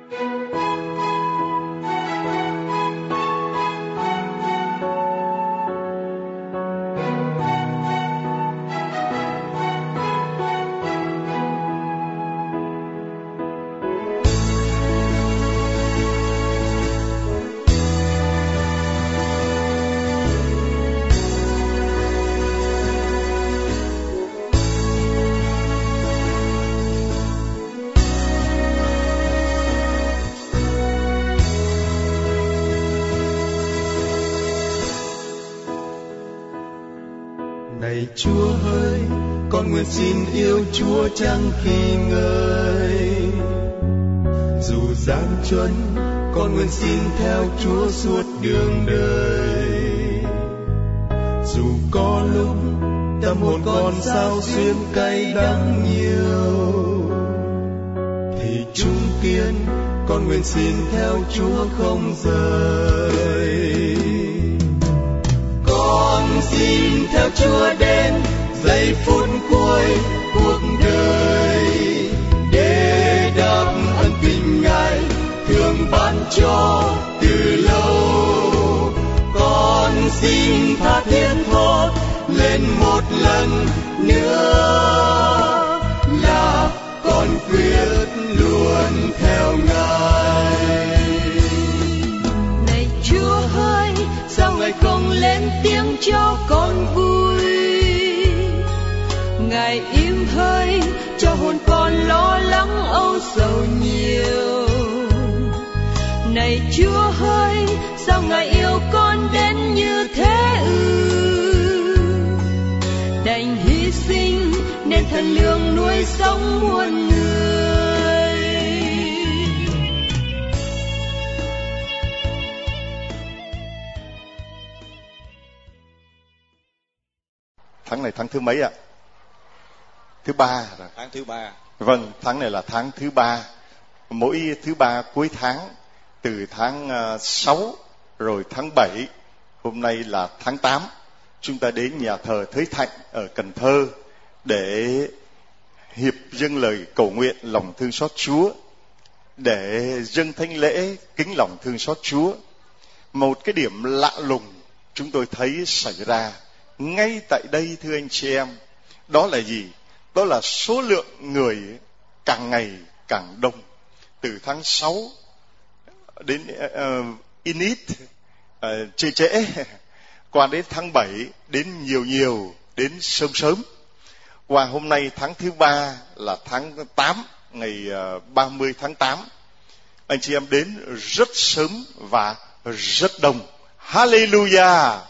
Này Chúa ơi, con nguyện xin yêu Chúa chẳng khi ngơi. Dù gian truân, con nguyện xin theo Chúa suốt đường đời. Dù có lúc tâm hồn con sao xuyên cay đắng nhiều, thì chung kiên con nguyện xin theo Chúa không rời. Con xin theo Chúa đến giây phút cuối cuộc đời, để đáp ân tình Ngài thường ban cho từ lâu. Con xin tha thiết thốt lên một lần nữa là con quyết luôn theo Ngài. Này Chúa ơi, sao Ngài không lên tiếng cho con vui? Ngài im hơi cho hồn con lo lắng âu sầu nhiều. Này Chúa ơi, sao Ngài yêu con đến như thế ư? Đành hy sinh nên thần lương nuôi sống muôn người. Tháng này tháng thứ mấy ạ? Thứ ba rồi. Tháng thứ ba. Vâng, tháng này là tháng thứ ba. Mỗi thứ ba cuối tháng, từ tháng 6 rồi tháng 7, hôm nay là tháng 8, chúng ta đến nhà thờ Thới Thạnh ở Cần Thơ để hiệp dâng lời cầu nguyện lòng thương xót Chúa, để dâng thánh lễ kính lòng thương xót Chúa. Một cái điểm lạ lùng chúng tôi thấy xảy ra ngay tại đây, thưa anh chị em, đó là gì? Đó là số lượng người càng ngày càng đông. Từ tháng 6 đến ít trễ, qua đến tháng 7 đến nhiều, đến sớm. Qua hôm nay tháng thứ ba là tháng 8, ngày 30 tháng 8. Anh chị em đến rất sớm và rất đông. Hallelujah!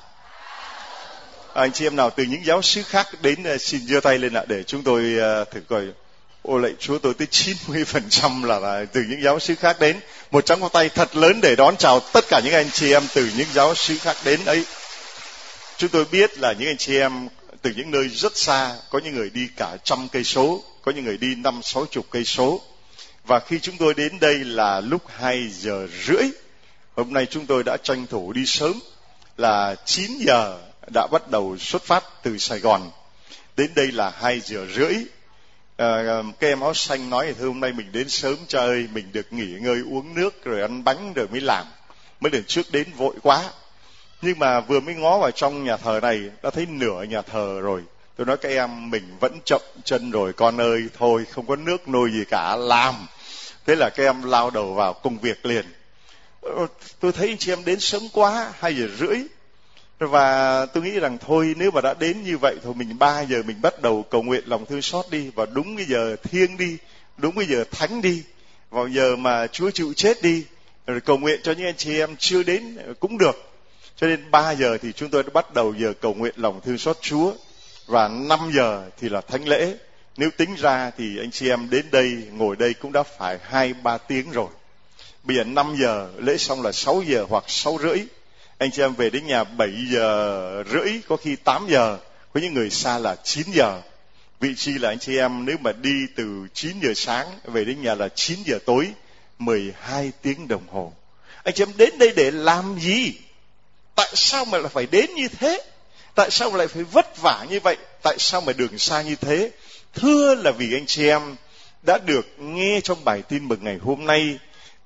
Anh chị em nào từ những giáo xứ khác đến xin giơ tay lên ạ, để chúng tôi thử coi. Ôi lạy Chúa, tôi tới 90% là từ những giáo xứ khác đến. Một tràng pháo tay thật lớn để đón chào tất cả những anh chị em từ những giáo xứ khác đến ấy. Chúng tôi biết là những anh chị em từ những nơi rất xa, có những người đi cả 100 cây số, có những người đi 50-60 cây số. Và khi chúng tôi đến đây là lúc 2:30. Hôm nay chúng tôi đã tranh thủ đi sớm, là 9 giờ đã bắt đầu xuất phát từ Sài Gòn. Đến đây là 2:30. Các em áo xanh nói thì hôm nay mình đến sớm cha ơi, mình được nghỉ ngơi uống nước rồi ăn bánh rồi mới làm. Mấy lần trước đến vội quá. Nhưng mà vừa mới ngó vào trong nhà thờ này đã thấy nửa nhà thờ rồi. Tôi nói các em mình vẫn chậm chân rồi con ơi, thôi không có nước nôi gì cả, làm. Thế là các em lao đầu vào công việc liền. Tôi thấy anh chị em đến sớm quá, 2:30. Và tôi nghĩ rằng thôi nếu mà đã đến như vậy thôi, mình 3 giờ mình bắt đầu cầu nguyện lòng thương xót đi, vào đúng cái giờ thiêng đi, đúng cái giờ thánh đi, vào giờ mà Chúa chịu chết đi, rồi cầu nguyện cho những anh chị em chưa đến cũng được. Cho nên 3 giờ thì chúng tôi đã bắt đầu giờ cầu nguyện lòng thương xót Chúa, và 5 giờ thì là thánh lễ. Nếu tính ra thì anh chị em đến đây ngồi đây cũng đã phải 2-3 tiếng rồi. Bây giờ 5 giờ lễ xong là 6 giờ hoặc 6:30. Anh chị em về đến nhà 7:30, có khi 8 giờ, có những người xa là 9 giờ. Vị trí là anh chị em nếu mà đi từ 9 giờ sáng về đến nhà là 9 giờ tối, 12 tiếng đồng hồ. Anh chị em đến đây để làm gì? Tại sao mà lại phải đến như thế? Tại sao mà lại phải vất vả như vậy? Tại sao mà đường xa như thế? Thưa là vì anh chị em đã được nghe trong bài tin mừng ngày hôm nay,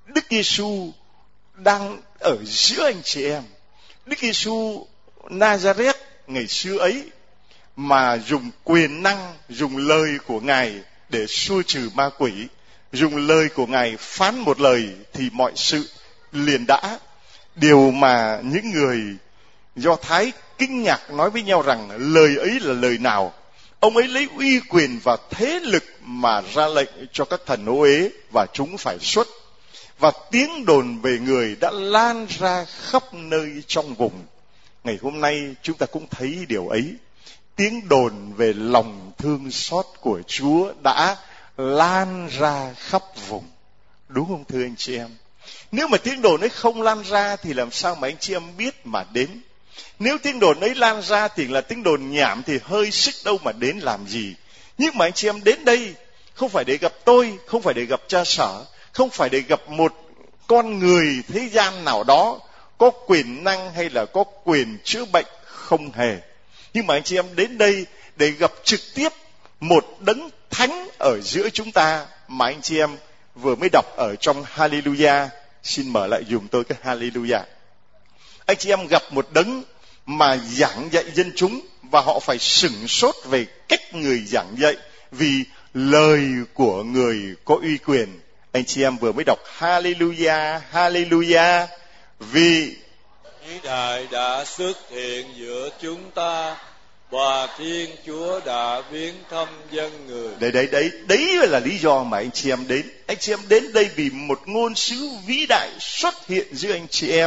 Đức Giêsu đang ở giữa anh chị em. Đức Giêsu Nazareth ngày xưa ấy mà dùng quyền năng, dùng lời của Ngài để xua trừ ma quỷ, dùng lời của Ngài phán một lời thì mọi sự liền đã. Điều mà những người Do Thái kinh ngạc nói với nhau rằng lời ấy là lời nào? Ông ấy lấy uy quyền và thế lực mà ra lệnh cho các thần ô uế và chúng phải xuất. Và tiếng đồn về người đã lan ra khắp nơi trong vùng. Ngày hôm nay chúng ta cũng thấy điều ấy. Tiếng đồn về lòng thương xót của Chúa đã lan ra khắp vùng. Đúng không thưa anh chị em? Nếu mà tiếng đồn ấy không lan ra thì làm sao mà anh chị em biết mà đến? Nếu tiếng đồn ấy lan ra thì là tiếng đồn nhảm thì hơi sức đâu mà đến làm gì. Nhưng mà anh chị em đến đây không phải để gặp tôi, không phải để gặp cha sở, không phải để gặp một con người thế gian nào đó có quyền năng hay là có quyền chữa bệnh, không hề. Nhưng mà anh chị em đến đây để gặp trực tiếp một đấng thánh ở giữa chúng ta mà anh chị em vừa mới đọc ở trong Hallelujah. Xin mở lại dùm tôi cái Hallelujah. Anh chị em gặp một đấng mà giảng dạy dân chúng và họ phải sửng sốt về cách người giảng dạy vì lời của người có uy quyền. Anh chị em vừa mới đọc Hallelujah, Hallelujah, vì vĩ đại đã xuất hiện giữa chúng ta và Thiên Chúa đã viếng thăm dân người. Đấy là lý do mà anh chị em đến. Anh chị em đến đây vì một ngôn sứ vĩ đại xuất hiện giữa anh chị em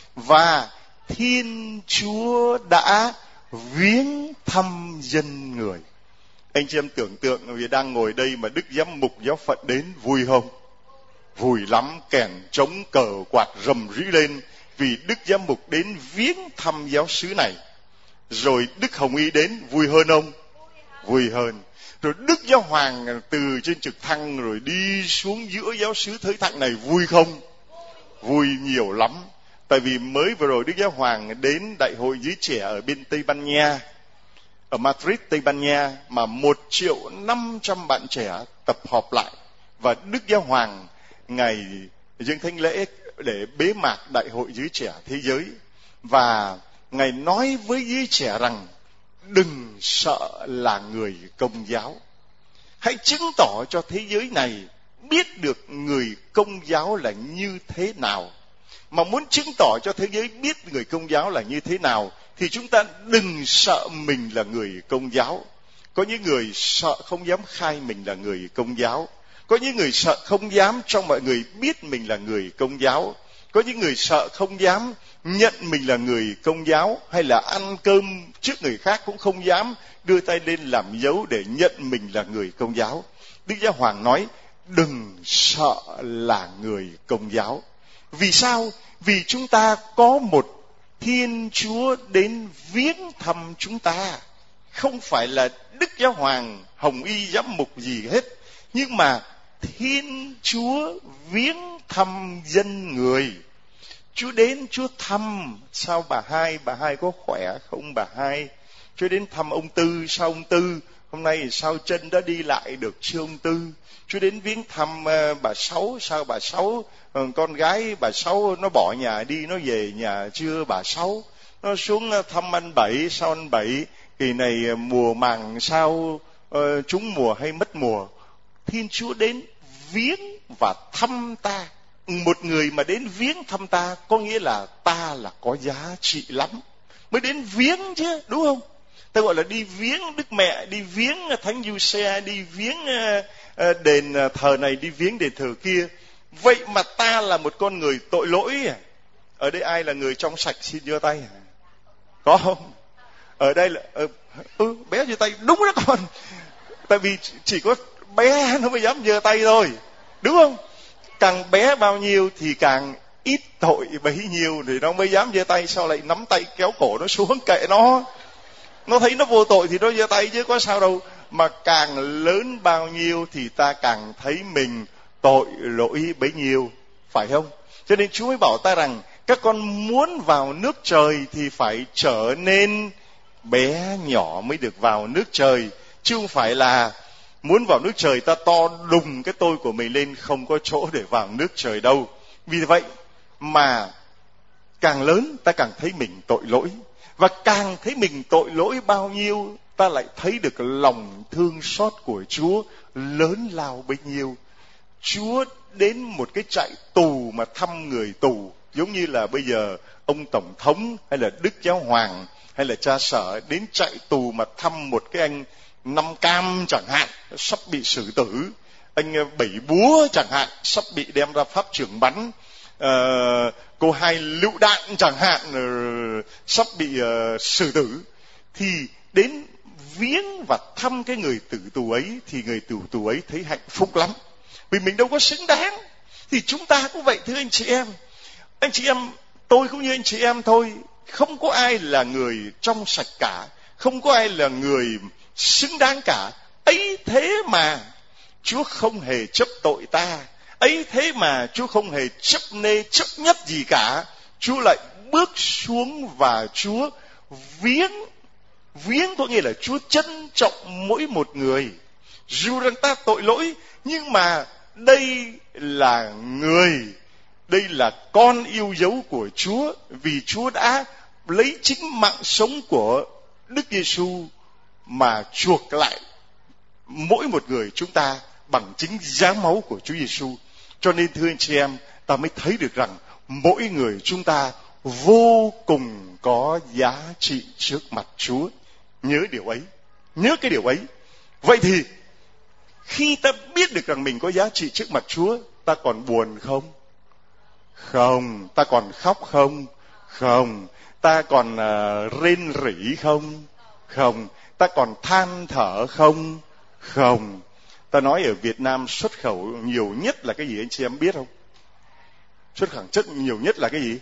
và Thiên Chúa đã viếng thăm dân người. Anh chị em tưởng tượng vì đang ngồi đây mà Đức Giám mục giáo phận đến vui không? Vui lắm, kèn trống cờ quạt rầm rĩ lên vì Đức Giám mục đến viếng thăm giáo xứ này. Rồi Đức Hồng Y đến vui hơn không? Vui hơn. Rồi Đức Giáo Hoàng từ trên trực thăng rồi đi xuống giữa giáo xứ Thới Thạnh này vui không? Vui nhiều lắm. Tại vì mới vừa rồi Đức Giáo Hoàng đến đại hội giới trẻ ở bên Tây Ban Nha, ở Madrid, Tây Ban Nha, mà 1.500.000 bạn trẻ tập hợp lại. Và Đức Giáo Hoàng ngày dâng thánh lễ để bế mạc đại hội giới trẻ thế giới. Và Ngài nói với giới trẻ rằng đừng sợ là người Công giáo. Hãy chứng tỏ cho thế giới này biết được người Công giáo là như thế nào. Mà muốn chứng tỏ cho thế giới biết người Công giáo là như thế nào thì chúng ta đừng sợ mình là người Công giáo. Có những người sợ không dám khai mình là người Công giáo. Có những người sợ không dám cho mọi người biết mình là người Công giáo. Có những người sợ không dám nhận mình là người Công giáo, hay là ăn cơm trước người khác cũng không dám đưa tay lên làm dấu để nhận mình là người Công giáo. Đức Giáo Hoàng nói đừng sợ là người Công giáo. Vì sao? Vì chúng ta có một Thiên Chúa đến viếng thăm chúng ta. Không phải là Đức Giáo Hoàng, Hồng Y, giám mục gì hết, nhưng mà Thiên Chúa viếng thăm dân người. Chúa đến, Chúa thăm. Sao bà hai có khỏe không bà hai? Chúa đến thăm ông Tư. Sao ông Tư hôm nay sao chân đã đi lại được chưa ông Tư? Chúa đến viếng thăm bà Sáu. Sao bà Sáu, con gái bà Sáu nó bỏ nhà đi, nó về nhà chưa bà Sáu? Nó xuống thăm anh Bảy. Sao anh Bảy kỳ này mùa màng sao trúng mùa hay mất mùa? Thiên Chúa đến viếng và thăm ta. Một người mà đến viếng thăm ta có nghĩa là ta là có giá trị lắm mới đến viếng chứ, đúng không? Ta gọi là đi viếng Đức Mẹ, đi viếng Thánh Giuse, đi viếng đền thờ này, đi viếng đền thờ kia. Vậy mà ta là một con người tội lỗi. Ở đây ai là người trong sạch xin giơ tay? Có không? Ở đây là bé giơ tay. Đúng đó con. Tại vì chỉ có bé nó mới dám giơ tay thôi, đúng không? Càng bé bao nhiêu thì càng ít tội bấy nhiêu thì nó mới dám giơ tay. Sao lại nắm tay kéo cổ nó xuống? Kệ nó thấy nó vô tội thì nó giơ tay chứ có sao đâu. Mà càng lớn bao nhiêu thì ta càng thấy mình tội lỗi bấy nhiêu, phải không? Cho nên Chúa mới bảo ta rằng các con muốn vào nước trời thì phải trở nên bé nhỏ mới được vào nước trời, chứ không phải là muốn vào nước trời ta to đùng cái tôi của mình lên, không có chỗ để vào nước trời đâu. Vì vậy mà càng lớn ta càng thấy mình tội lỗi, và càng thấy mình tội lỗi bao nhiêu, ta lại thấy được lòng thương xót của Chúa lớn lao bấy nhiêu. Chúa đến một cái trại tù mà thăm người tù, giống như là bây giờ ông Tổng thống hay là Đức Giáo Hoàng hay là cha sở đến trại tù mà thăm một cái anh Năm Cam chẳng hạn, sắp bị xử tử, anh Bảy Búa chẳng hạn, sắp bị đem ra pháp trường bắn, cô Hai Lựu Đạn chẳng hạn, sắp bị xử tử, thì đến viếng và thăm cái người tử tù ấy, thì người tử tù ấy thấy hạnh phúc lắm, vì mình đâu có xứng đáng. Thì chúng ta cũng vậy, thưa anh chị em. Anh chị em, tôi cũng như anh chị em thôi, không có ai là người trong sạch cả, không có ai là người xứng đáng cả. Ấy thế mà Chúa không hề chấp tội ta, ấy thế mà Chúa không hề chấp nhất gì cả. Chúa lại bước xuống và Chúa viếng có nghĩa là Chúa trân trọng mỗi một người. Dù rằng ta tội lỗi, nhưng mà đây là người, đây là con yêu dấu của Chúa, vì Chúa đã lấy chính mạng sống của Đức Giêsu mà chuộc lại mỗi một người chúng ta bằng chính giá máu của Chúa Giêsu. Cho nên thưa anh chị em, ta mới thấy được rằng mỗi người chúng ta vô cùng có giá trị trước mặt Chúa. Nhớ điều ấy, nhớ cái điều ấy. Vậy thì khi ta biết được rằng mình có giá trị trước mặt Chúa, ta còn buồn không? Không. Ta còn khóc không? Không. Ta còn rên rỉ không? Không. Ta còn than thở không? Không. Ta nói ở Việt Nam xuất khẩu nhiều nhất là cái gì anh chị em biết không? Xuất khẩu chất nhiều nhất là cái gì?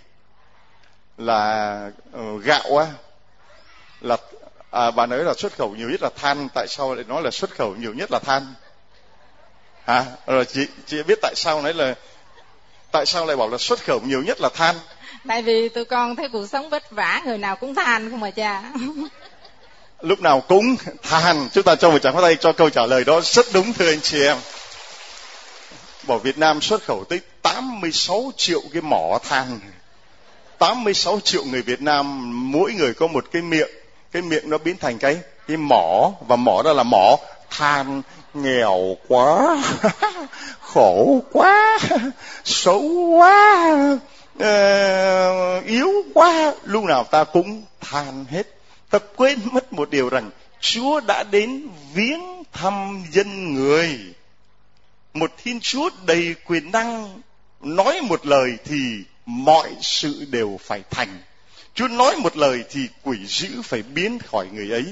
Là gạo á. Là bà nói là xuất khẩu nhiều nhất là than. Tại sao lại nói là xuất khẩu nhiều nhất là than? Hả? Rồi chị biết tại sao nói là, tại sao lại bảo là xuất khẩu nhiều nhất là than? Tại vì tụi con thấy cuộc sống vất vả, người nào cũng than không mà cha. Lúc nào cũng than. Chúng ta cho một tràng pháo tay cho câu trả lời đó rất đúng, thưa anh chị em. Bảo Việt Nam xuất khẩu tới 86 triệu cái mỏ than. 86 triệu người Việt Nam, mỗi người có một cái miệng. Cái miệng nó biến thành cái mỏ, và mỏ đó là mỏ than. Nghèo quá, khổ quá, xấu quá, yếu quá, lúc nào ta cũng than hết. Ta quên mất một điều rằng Chúa đã đến viếng thăm dân người. Một Thiên Chúa đầy quyền năng, nói một lời thì mọi sự đều phải thành. Chúa nói một lời thì quỷ dữ phải biến khỏi người ấy.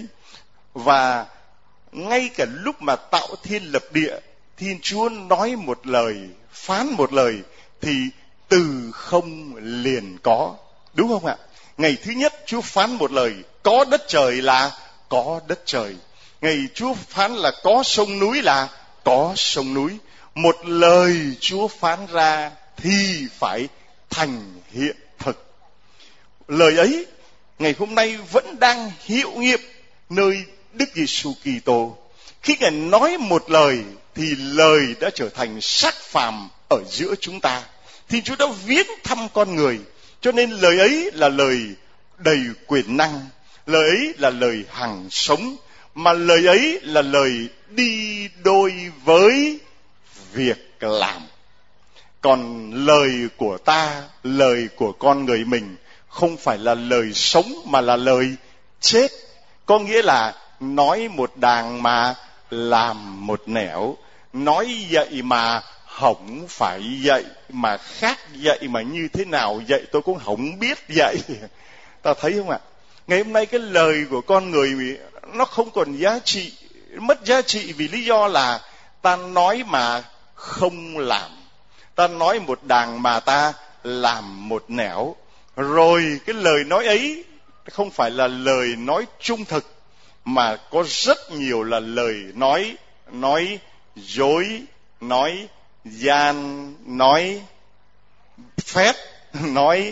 Và ngay cả lúc mà tạo thiên lập địa, Thiên Chúa nói một lời, phán một lời, thì từ không liền có. Đúng không ạ? Ngày thứ nhất Chúa phán một lời, có đất trời là có đất trời. Ngày Chúa phán là có sông núi là có sông núi. Một lời Chúa phán ra thì phải thành hiện thực. Lời ấy ngày hôm nay vẫn đang hiệu nghiệm nơi Đức Giêsu Kitô. Khi Ngài nói một lời thì lời đã trở thành xác phàm ở giữa chúng ta. Thì Chúa đã viếng thăm con người. Cho nên lời ấy là lời đầy quyền năng. Lời ấy là lời hằng sống. Mà lời ấy là lời đi đôi với việc làm. Còn lời của ta, lời của con người mình không phải là lời sống mà là lời chết. Có nghĩa là nói một đàng mà làm một nẻo, nói vậy mà không phải vậy, mà khác vậy mà như thế nào vậy tôi cũng không biết vậy. Ta thấy không ạ? Ngày hôm nay cái lời của con người nó không còn giá trị, mất giá trị vì lý do là ta nói mà không làm. Ta nói một đàng mà ta làm một nẻo. Rồi cái lời nói ấy không phải là lời nói trung thực, mà có rất nhiều là lời nói dối, nói gian, nói phét, nói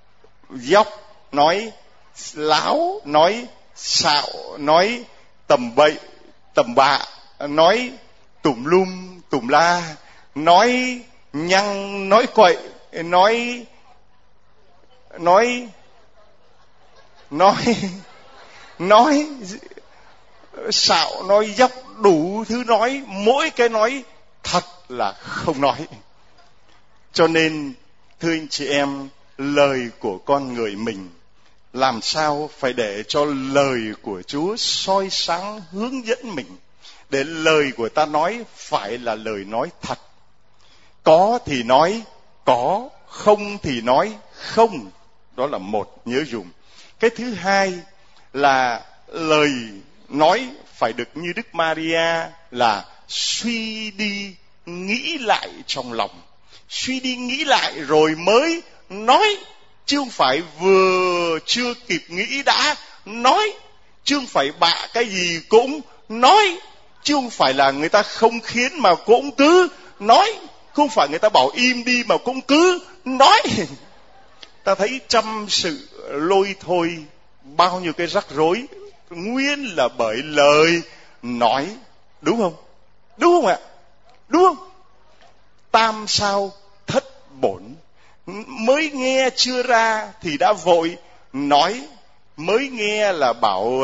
dóc, nói láo, nói xạo, nói tầm bậy, tầm bạ, nói tùm lum, tùm la, nói nhăng, nói quậy, xạo, nói dốc, đủ thứ nói, mỗi cái nói thật là không nói. Cho nên thưa anh chị em, lời của con người mình làm sao phải để cho lời của Chúa soi sáng hướng dẫn mình, để lời của ta nói phải là lời nói thật. Có thì nói có, không thì nói không. Đó là một, nhớ dùng. Cái thứ hai là lời nói phải được như Đức Maria là suy đi nghĩ lại trong lòng. Suy đi nghĩ lại rồi mới nói, chứ không phải vừa chưa kịp nghĩ đã nói, chứ không phải bạ cái gì cũng nói, chứ không phải là người ta không khiến mà cũng cứ nói, không phải người ta bảo im đi mà cũng cứ nói. Ta thấy trăm sự lôi thôi, bao nhiêu cái rắc rối nguyên là bởi lời nói, đúng không? Đúng không ạ? Đúng không? Tam sao thất bổn, mới nghe chưa ra thì đã vội nói. Mới nghe là bảo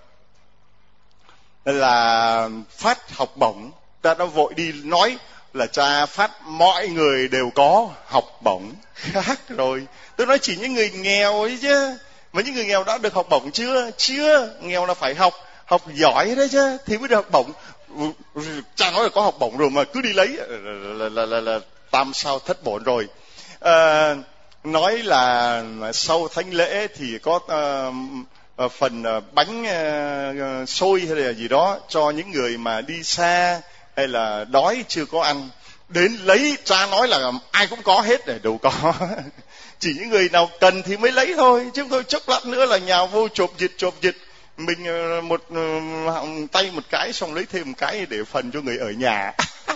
là phát học bổng, ta đã vội đi nói là cha phát mọi người đều có học bổng. Khác rồi. Tôi nói chỉ những người nghèo ấy chứ. Mà những người nghèo đã được học bổng chưa? Chưa. Nghèo là phải học giỏi đấy chứ thì mới được học bổng. Cha nói là có học bổng rồi mà cứ đi lấy là tam sao thất bổn rồi. Nói là sau thánh lễ thì có phần bánh xôi hay là gì đó cho những người mà đi xa hay là đói chưa có ăn. Đến lấy, cha nói là ai cũng có hết để đâu có. Chỉ những người nào cần thì mới lấy thôi, chứ không thôi chốc lát nữa là nhào vô chộp dịch. Mình một tay một cái xong lấy thêm một cái để phần cho người ở nhà.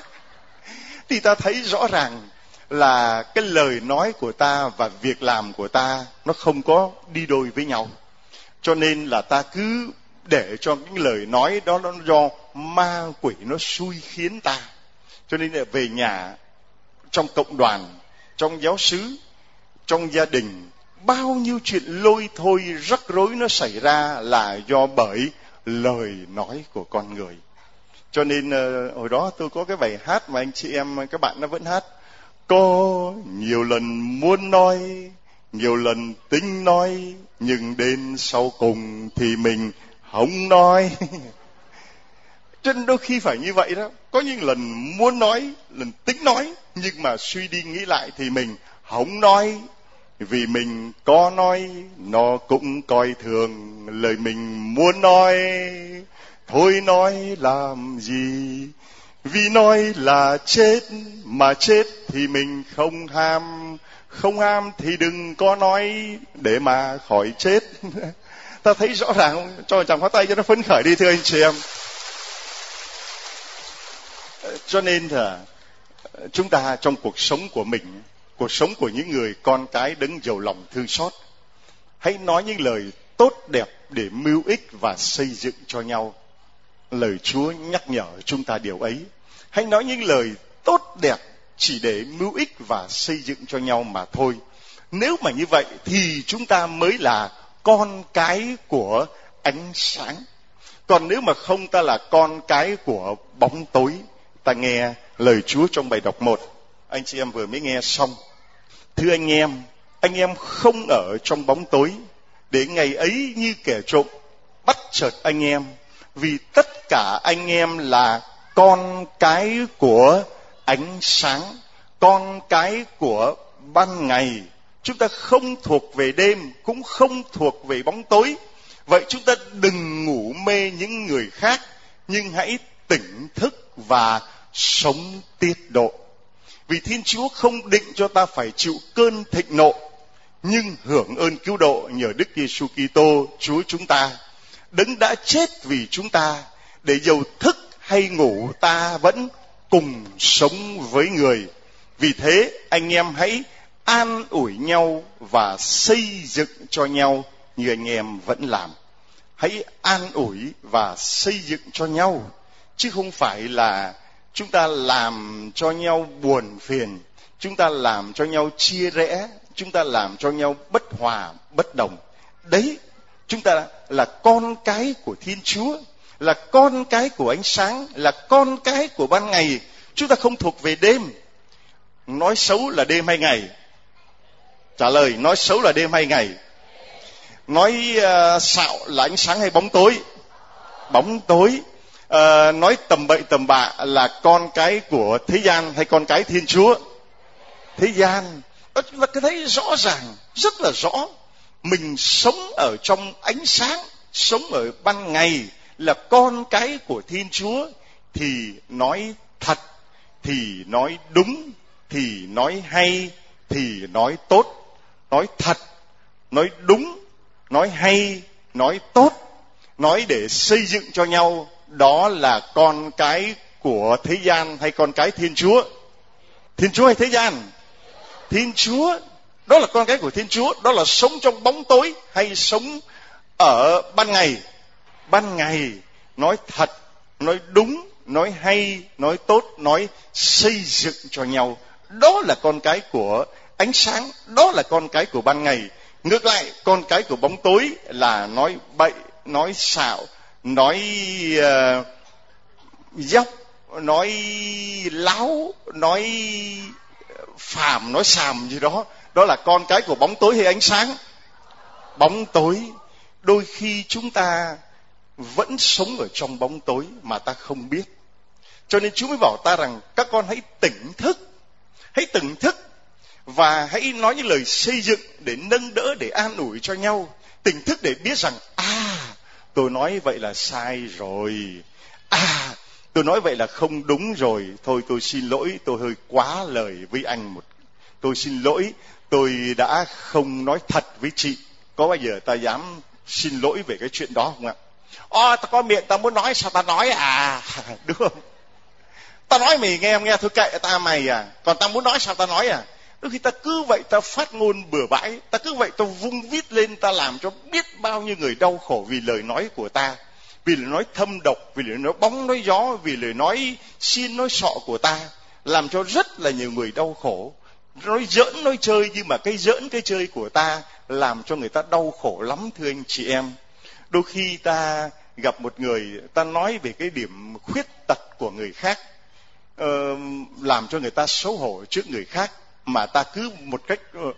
Thì ta thấy rõ ràng là cái lời nói của ta và việc làm của ta nó không có đi đôi với nhau. Cho nên là ta cứ để cho những lời nói đó nó do ma quỷ nó xui khiến ta. Cho nên là về nhà, trong cộng đoàn, trong giáo xứ, trong gia đình, bao nhiêu chuyện lôi thôi rắc rối nó xảy ra là do bởi lời nói của con người. Cho nên hồi đó tôi có cái bài hát mà anh chị em các bạn nó vẫn hát. Có nhiều lần muốn nói, nhiều lần tính nói, nhưng đến sau cùng thì mình không nói. Cho nên đôi khi phải như vậy đó. Có những lần muốn nói, lần tính nói, nhưng mà suy đi nghĩ lại thì mình không nói. Vì mình có nói, nó cũng coi thường lời mình muốn nói. Thôi nói làm gì, vì nói là chết, mà chết thì mình không ham. Không ham thì đừng có nói để mà khỏi chết. Ta thấy rõ ràng không? Cho chàng pháo tay cho nó phấn khởi đi thưa anh chị em. Cho nên là chúng ta trong cuộc sống của mình, cuộc sống của những người con cái đấng giàu lòng thương xót, hãy nói những lời tốt đẹp để mưu ích và xây dựng cho nhau. Lời Chúa nhắc nhở chúng ta điều ấy. Hãy nói những lời tốt đẹp chỉ để mưu ích và xây dựng cho nhau mà thôi. Nếu mà như vậy thì chúng ta mới là con cái của ánh sáng. Còn nếu mà không, ta là con cái của bóng tối. Ta nghe lời Chúa trong bài đọc 1. Anh chị em vừa mới nghe xong. Thưa anh em không ở trong bóng tối, để ngày ấy như kẻ trộm bắt chợt anh em. Vì tất cả anh em là con cái của ánh sáng, con cái của ban ngày. Chúng ta không thuộc về đêm, cũng không thuộc về bóng tối. Vậy chúng ta đừng ngủ mê những người khác, nhưng hãy tỉnh thức và sống tiết độ. Vì Thiên Chúa không định cho ta phải chịu cơn thịnh nộ, nhưng hưởng ơn cứu độ nhờ Đức Giêsu Kitô Chúa chúng ta. Đấng đã chết vì chúng ta, để dầu thức hay ngủ ta vẫn cùng sống với người. Vì thế anh em hãy an ủi nhau và xây dựng cho nhau như anh em vẫn làm. Hãy an ủi và xây dựng cho nhau, chứ không phải là chúng ta làm cho nhau buồn phiền, chúng ta làm cho nhau chia rẽ, chúng ta làm cho nhau bất hòa, bất đồng. Đấy, chúng ta là con cái của Thiên Chúa, là con cái của ánh sáng, là con cái của ban ngày. Chúng ta không thuộc về đêm. Nói xấu là đêm hay ngày? Trả lời, nói xấu là đêm hay ngày? Nói xạo là ánh sáng hay bóng tối? Bóng tối. Nói tầm bậy tầm bạ là con cái của thế gian hay con cái Thiên Chúa? Thế gian. Và cái thấy rõ ràng, rất là rõ. Mình sống ở trong ánh sáng, sống ở ban ngày, là con cái của Thiên Chúa, thì nói thật, thì nói đúng, thì nói hay, thì nói tốt. Nói thật, nói đúng, nói hay, nói tốt, nói để xây dựng cho nhau. Đó là con cái của thế gian hay con cái Thiên Chúa? Thiên Chúa hay thế gian? Thiên Chúa. Đó là con cái của Thiên Chúa. Đó là sống trong bóng tối hay sống ở ban ngày? Ban ngày. Nói thật, nói đúng, nói hay, nói tốt, nói xây dựng cho nhau. Đó là con cái của ánh sáng, đó là con cái của ban ngày. Ngược lại, con cái của bóng tối là nói bậy, nói xạo, nói dốc, nói láo, nói phàm, nói xàm gì đó. Đó là con cái của bóng tối hay ánh sáng? Bóng tối. Đôi khi chúng ta vẫn sống ở trong bóng tối mà ta không biết. Cho nên Chúa mới bảo ta rằng các con hãy tỉnh thức. Hãy tỉnh thức và hãy nói những lời xây dựng để nâng đỡ, để an ủi cho nhau. Tỉnh thức để biết rằng tôi nói vậy là sai rồi. Tôi nói vậy là không đúng rồi. Thôi tôi xin lỗi, tôi hơi quá lời với anh một. Tôi xin lỗi, tôi đã không nói thật với chị. Có bao giờ ta dám xin lỗi về cái chuyện đó không ạ? Ta có miệng ta muốn nói sao ta nói đúng không? Ta nói mày nghe thôi kệ ta mày còn ta muốn nói sao ta nói Đôi khi ta cứ vậy ta phát ngôn bừa bãi, ta cứ vậy ta vung vít lên, ta làm cho biết bao nhiêu người đau khổ vì lời nói của ta, vì lời nói thâm độc, vì lời nói bóng nói gió, vì lời nói xiên nói sọ của ta, làm cho rất là nhiều người đau khổ. Nói giỡn nói chơi, nhưng mà cái giỡn cái chơi của ta làm cho người ta đau khổ lắm, thưa anh chị em. Đôi khi ta gặp một người, ta nói về cái điểm khuyết tật của người khác, làm cho người ta xấu hổ trước người khác, mà ta cứ một cách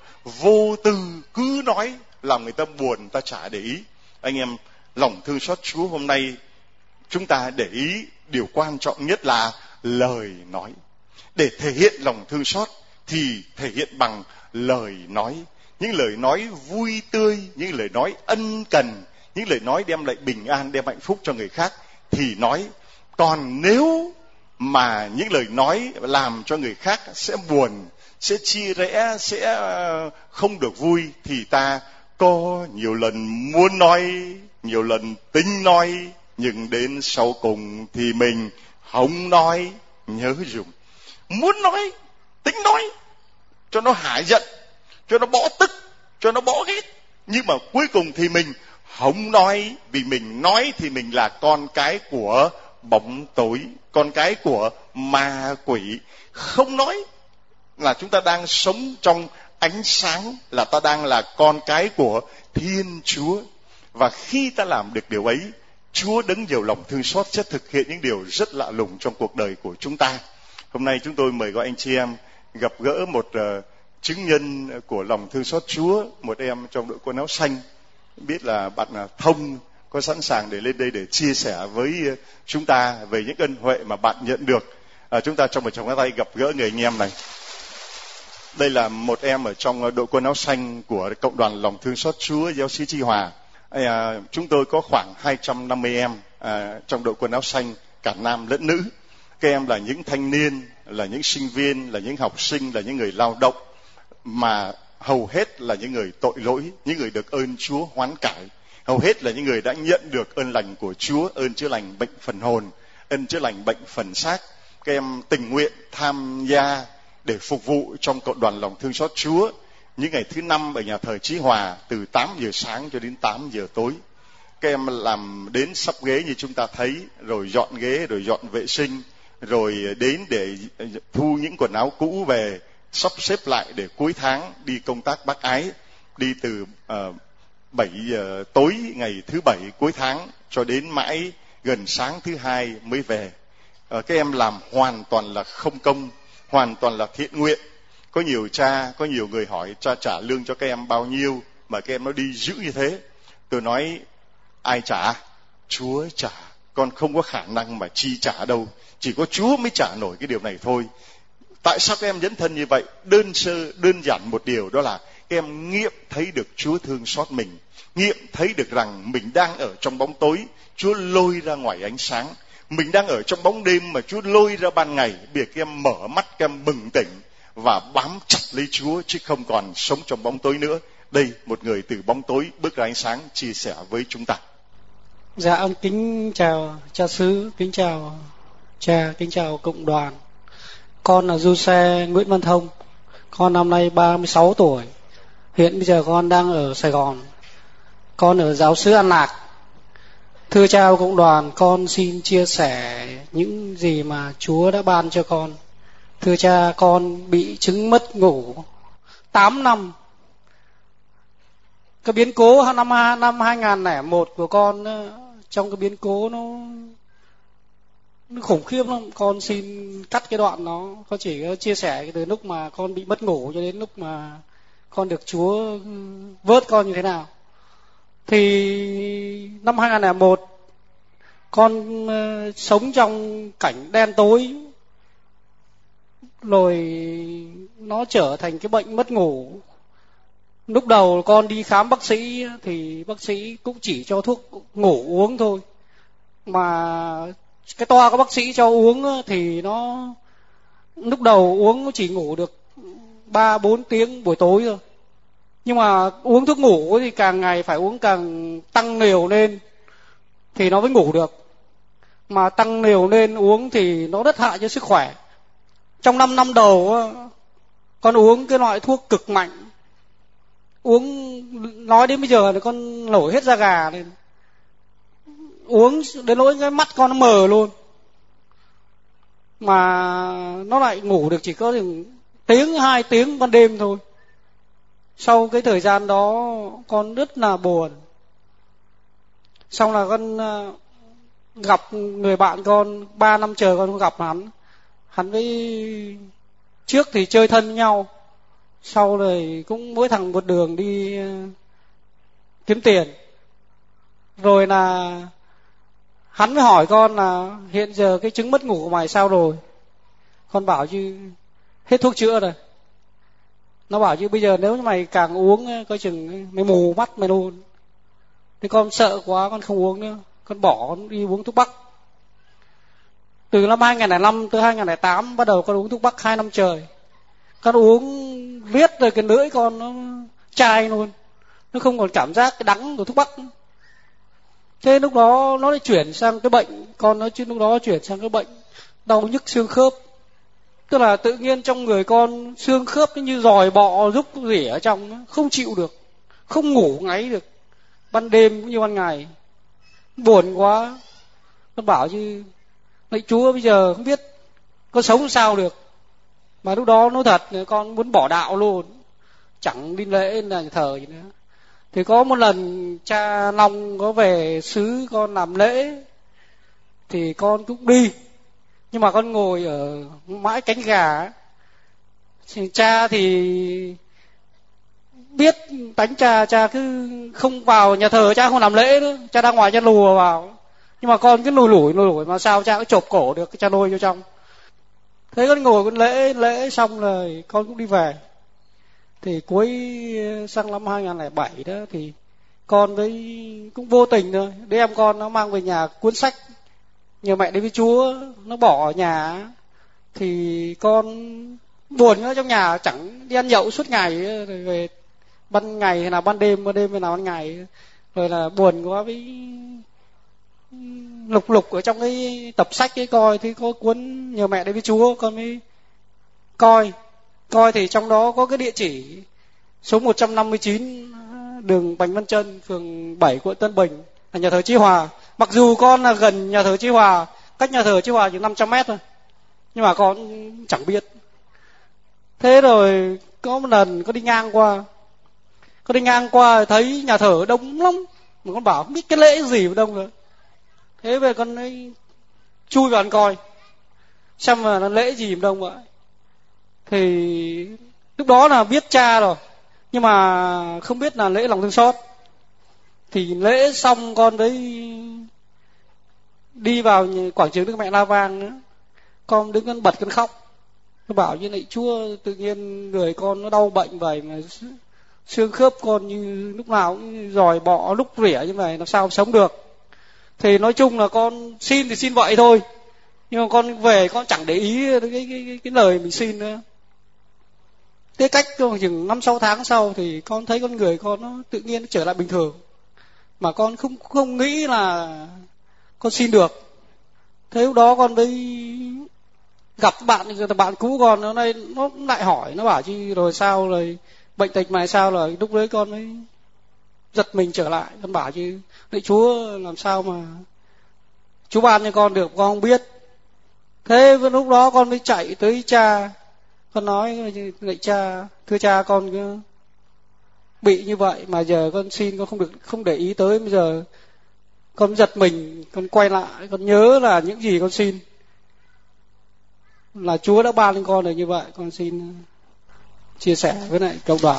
vô tư cứ nói, làm người ta buồn, ta chả để ý. Anh em, lòng thương xót Chúa hôm nay chúng ta để ý điều quan trọng nhất là lời nói. Để thể hiện lòng thương xót thì thể hiện bằng lời nói. Những lời nói vui tươi, những lời nói ân cần, những lời nói đem lại bình an, đem hạnh phúc cho người khác thì nói. Còn nếu mà những lời nói làm cho người khác sẽ buồn, sẽ chia rẽ, sẽ không được vui, thì ta có nhiều lần muốn nói, nhiều lần tính nói, nhưng đến sau cùng thì mình không nói. Nhớ dùng muốn nói, tính nói cho nó hả giận, cho nó bỏ tức, cho nó bỏ ghét, nhưng mà cuối cùng thì mình không nói. Vì mình nói thì mình là con cái của bóng tối, con cái của ma quỷ. Không nói là chúng ta đang sống trong ánh sáng, là ta đang là con cái của Thiên Chúa. Và khi ta làm được điều ấy, Chúa đấng nhiều lòng thương xót sẽ thực hiện những điều rất lạ lùng trong cuộc đời của chúng ta. Hôm nay chúng tôi mời gọi anh chị em gặp gỡ một chứng nhân của lòng thương xót Chúa, một em trong đội quân áo xanh. Biết là bạn Thông có sẵn sàng để lên đây để chia sẻ với chúng ta về những ân huệ mà bạn nhận được. Chúng ta trong một trong các tay gặp gỡ người anh em này. Đây là một em ở trong đội quân áo xanh của cộng đoàn lòng thương xót Chúa giáo sĩ Chi Hòa. Chúng tôi có khoảng 250 em trong đội quân áo xanh, cả nam lẫn nữ. Các em là những thanh niên, là những sinh viên, là những học sinh, là những người lao động, mà hầu hết là những người tội lỗi, những người được ơn Chúa hoán cải. Hầu hết là những người đã nhận được ơn lành của Chúa, ơn chữa lành bệnh phần hồn, ơn chữa lành bệnh phần xác. Các em tình nguyện tham gia để phục vụ trong cộng đoàn lòng thương xót Chúa những ngày thứ năm ở nhà thờ Chí Hòa, từ 8 giờ sáng cho đến 8 giờ tối. Các em làm đến sắp ghế như chúng ta thấy, rồi dọn ghế, rồi dọn vệ sinh, rồi đến để thu những quần áo cũ về, sắp xếp lại để cuối tháng đi công tác bác ái, đi từ 7 giờ tối ngày thứ Bảy cuối tháng cho đến mãi gần sáng thứ Hai mới về. Các em làm hoàn toàn là không công, hoàn toàn là thiện nguyện. Có nhiều cha, có nhiều người hỏi cha trả lương cho các em bao nhiêu mà các em nó đi dữ như thế. Tôi nói ai trả? Chúa trả. Con không có khả năng mà chi trả đâu, chỉ có Chúa mới trả nổi cái điều này thôi. Tại sao các em dấn thân như vậy? Đơn giản một điều, đó là các em nghiệm thấy được Chúa thương xót mình, nghiệm thấy được rằng mình đang ở trong bóng tối, Chúa lôi ra ngoài ánh sáng. Mình đang ở trong bóng đêm mà Chúa lôi ra ban ngày. Để các em mở mắt, các em bừng tỉnh và bám chặt lấy Chúa, chứ không còn sống trong bóng tối nữa. Đây, một người từ bóng tối bước ra ánh sáng chia sẻ với chúng ta. Dạ, ông kính chào cha xứ, kính chào cha, kính chào cộng đoàn. Con là du xe Nguyễn Văn Thông. Con năm nay 36 tuổi. Hiện bây giờ con đang ở Sài Gòn. Con ở giáo xứ An Lạc. Thưa cha cộng đoàn, con xin chia sẻ những gì mà Chúa đã ban cho con. Thưa cha, con bị chứng mất ngủ 8 năm. Cái biến cố năm 2001 của con, trong cái biến cố nó khủng khiếp lắm. Con xin cắt cái đoạn đó. Con chỉ chia sẻ từ lúc mà con bị mất ngủ cho đến lúc mà con được Chúa vớt con như thế nào. Thì năm 2001 con sống trong cảnh đen tối, rồi nó trở thành cái bệnh mất ngủ. Lúc đầu con đi khám bác sĩ thì bác sĩ cũng chỉ cho thuốc ngủ uống thôi, mà cái toa của bác sĩ cho uống thì nó lúc đầu uống chỉ ngủ được 3-4 tiếng buổi tối thôi. Nhưng mà uống thuốc ngủ thì càng ngày phải uống càng tăng liều lên thì nó mới ngủ được. Mà tăng liều lên uống thì nó rất hại cho sức khỏe. Trong 5 năm đầu con uống cái loại thuốc cực mạnh, uống nói đến bây giờ thì con nổi hết da gà lên. Uống đến nỗi cái mắt con nó mờ luôn. Mà nó lại ngủ được chỉ có tiếng 2 tiếng ban đêm thôi. Sau cái thời gian đó con rất là buồn. Xong là con gặp người bạn con, 3 năm trời con không gặp hắn. Hắn với trước thì chơi thân với nhau, sau rồi cũng mỗi thằng một đường đi kiếm tiền. Rồi là hắn mới hỏi con là hiện giờ cái chứng mất ngủ của mày sao rồi. Con bảo chứ hết thuốc chữa rồi. Nó bảo chứ bây giờ nếu như mày càng uống coi chừng mày mù mắt mày luôn. Thì con sợ quá, con không uống nữa. Con bỏ, con đi uống thuốc bắc. Từ năm 2005 tới 2008 bắt đầu con uống thuốc bắc 2 năm trời. Con uống riết rồi cái lưỡi con nó chai luôn. Nó không còn cảm giác cái đắng của thuốc bắc. Thế lúc đó nó lại chuyển sang cái bệnh, con nó chứ lúc đó chuyển sang cái bệnh đau nhức xương khớp. Tức là tự nhiên trong người con xương khớp như giòi bọ rúc rỉ ở trong, không chịu được, không ngủ ngáy được, ban đêm cũng như ban ngày. Buồn quá. Con bảo chứ lạy Chúa bây giờ không biết con sống sao được. Mà lúc đó nói thật con muốn bỏ đạo luôn, chẳng đi lễ là thờ gì nữa. Thì có một lần cha Long có về xứ con làm lễ thì con cũng đi. Nhưng mà con ngồi ở mãi cánh gà. Thì cha thì biết tánh cha cứ không vào nhà thờ, cha không làm lễ nữa, cha ra ngoài cha lùa vào. Nhưng mà con cứ lùi lủi mà sao cha cứ chộp cổ được cái cha nôi vô trong. Thế con ngồi con lễ xong rồi con cũng đi về. Thì cuối sang năm 2007 đó thì con với cũng vô tình thôi, đứa em con nó mang về nhà cuốn sách Nhờ Mẹ Đến Với Chúa, nó bỏ ở nhà. Thì con buồn ở trong nhà, chẳng đi ăn nhậu suốt ngày, rồi về ban ngày hay là ban đêm hay là ban ngày, rồi là buồn quá với lục ở trong cái tập sách ấy coi thì có cuốn Nhờ Mẹ Đến Với Chúa, con mới coi thì trong đó có cái địa chỉ số 159 đường Bành Văn Trân, phường 7, quận Tân Bình, là nhà thờ Chí Hòa. Mặc dù con là gần nhà thờ Chí Hòa, cách nhà thờ Chí Hòa chỉ 500 mét thôi, nhưng mà con chẳng biết. Thế rồi có một lần con đi ngang qua thấy nhà thờ đông lắm, mà con bảo không biết cái lễ gì mà đông rồi. Thế về con ấy chui vào con coi xem là nó lễ gì mà đông vậy. Thì lúc đó là biết cha rồi, nhưng mà không biết là lễ lòng thương xót. Thì lễ xong con đấy đi vào quảng trường Đức Mẹ La Vang nữa, con đứng con bật con khóc. Con bảo như này, Chúa, tự nhiên người con nó đau bệnh vậy mà xương khớp con như lúc nào cũng giòi bọ lúc rỉa như vậy, làm sao sống được. Thì nói chung là con xin thì xin vậy thôi, nhưng mà con về con chẳng để ý cái lời mình xin nữa. Thế cách chừng 5-6 tháng sau thì con thấy con người con nó tự nhiên nó trở lại bình thường, mà con không nghĩ là con xin được. Thế lúc đó con mới gặp bạn cũ con, nó lại hỏi, nó bảo chi rồi sao rồi bệnh tật mày sao, là lúc đấy con mới giật mình trở lại. Con bảo chứ lạy Chúa, làm sao mà Chúa ban cho con được, con không biết. Thế lúc đó con mới chạy tới cha, con nói lạy cha, thưa cha, con cứ bị như vậy mà giờ con xin con không để ý tới. Bây giờ con giật mình, con quay lại, con nhớ là những gì con xin là Chúa đã ban cho con được như vậy. Con xin chia sẻ với lại cộng đoàn.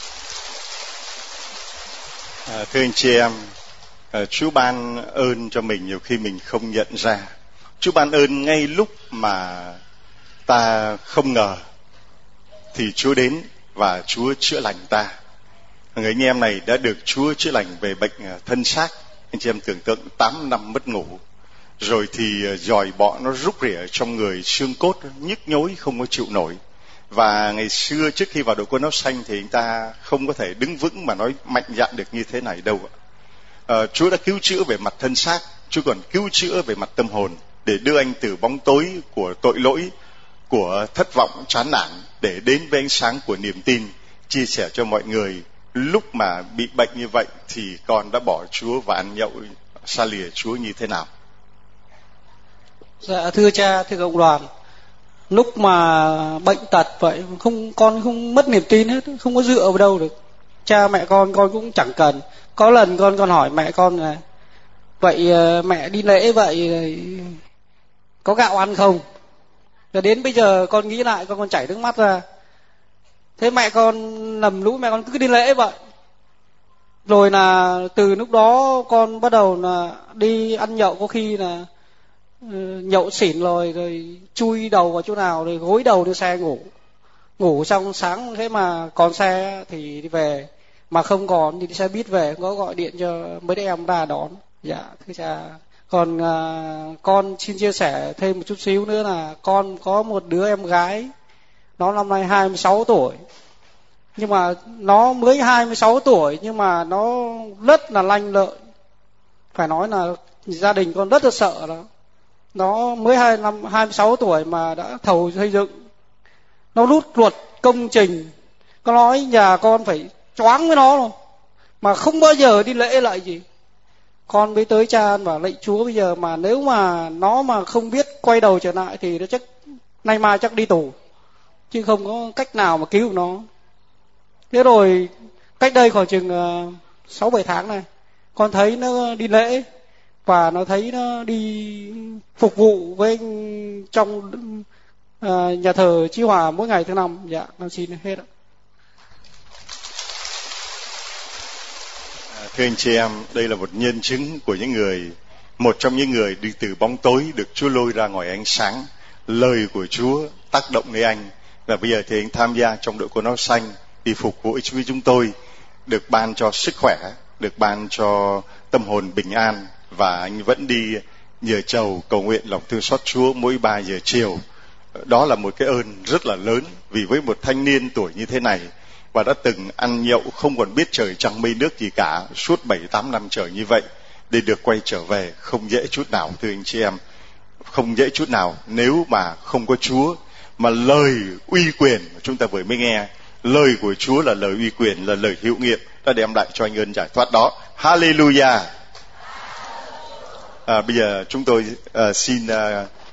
Thưa anh chị em, Chúa ban ơn cho mình nhiều khi mình không nhận ra. Chúa ban ơn ngay lúc mà ta không ngờ thì Chúa đến và Chúa chữa lành ta. Người anh em này đã được Chúa chữa lành về bệnh thân xác. Anh chị em tưởng tượng 8 năm mất ngủ, rồi thì giòi bọ nó rúc rỉa trong người, xương cốt nhức nhối không có chịu nổi. Và ngày xưa trước khi vào đội quân áo xanh thì anh ta không có thể đứng vững mà nói mạnh dạn được như thế này đâu. Chúa đã cứu chữa về mặt thân xác, Chúa còn cứu chữa về mặt tâm hồn, để đưa anh từ bóng tối của tội lỗi, của thất vọng, chán nản, để đến với ánh sáng của niềm tin, chia sẻ cho mọi người. Lúc mà bị bệnh như vậy thì con đã bỏ Chúa và ăn nhậu xa lìa Chúa như thế nào? Dạ thưa cha, thưa cộng đoàn, lúc mà bệnh tật vậy con không mất niềm tin hết, không có dựa vào đâu được. Cha mẹ con cũng chẳng cần. Có lần con hỏi mẹ con là vậy mẹ đi lễ vậy có gạo ăn không? Rồi đến bây giờ con nghĩ lại con còn chảy nước mắt ra. Thế mẹ con lầm lũi, mẹ con cứ đi lễ vậy. Rồi là từ lúc đó con bắt đầu là đi ăn nhậu, có khi là nhậu xỉn rồi chui đầu vào chỗ nào, rồi gối đầu lên xe ngủ xong sáng thế mà còn xe thì đi về, mà không còn thì đi xe buýt về, có gọi điện cho mấy đứa em ra đón. Dạ thưa cha. Còn con xin chia sẻ thêm một chút xíu nữa là con có một đứa em gái, nó năm nay 26 tuổi. Nhưng mà nó mới 26 tuổi nhưng mà nó rất là lanh lợi. Phải nói là gia đình con rất là sợ đó. Nó mới 26 tuổi mà đã thầu xây dựng. Nó lút ruột công trình. Con nói nhà con phải choáng với nó luôn, mà không bao giờ đi lễ lại gì. Con mới tới cha bảo lạy Chúa, bây giờ mà nếu mà nó mà không biết quay đầu trở lại thì nó chắc nay mai chắc đi tù, chứ không có cách nào mà cứu nó. Thế rồi cách đây khoảng chừng 6-7 tháng này, con thấy nó đi lễ và nó thấy nó đi phục vụ với trong nhà thờ Chí Hòa mỗi ngày thứ 5. Dạ, con xin hết ạ. Thưa anh chị em, đây là một nhân chứng của một trong những người đi từ bóng tối được Chúa lôi ra ngoài ánh sáng. Lời của Chúa tác động đến anh, và bây giờ thì anh tham gia trong đội quân áo xanh, đi phục vụ với chúng tôi, được ban cho sức khỏe, được ban cho tâm hồn bình an, và anh vẫn đi nhờ chầu cầu nguyện lòng thương xót Chúa mỗi 3 giờ chiều. Đó là một cái ơn rất là lớn, vì với một thanh niên tuổi như thế này và đã từng ăn nhậu không còn biết trời trăng mây nước gì cả suốt 7-8 năm trời như vậy, để được quay trở về không dễ chút nào. Thưa anh chị em, không dễ chút nào nếu mà không có Chúa. Mà lời uy quyền chúng ta vừa mới nghe, lời của Chúa là lời uy quyền, là lời hiệu nghiệm đã đem lại cho anh ơn giải thoát đó. Hallelujah. Bây giờ chúng tôi xin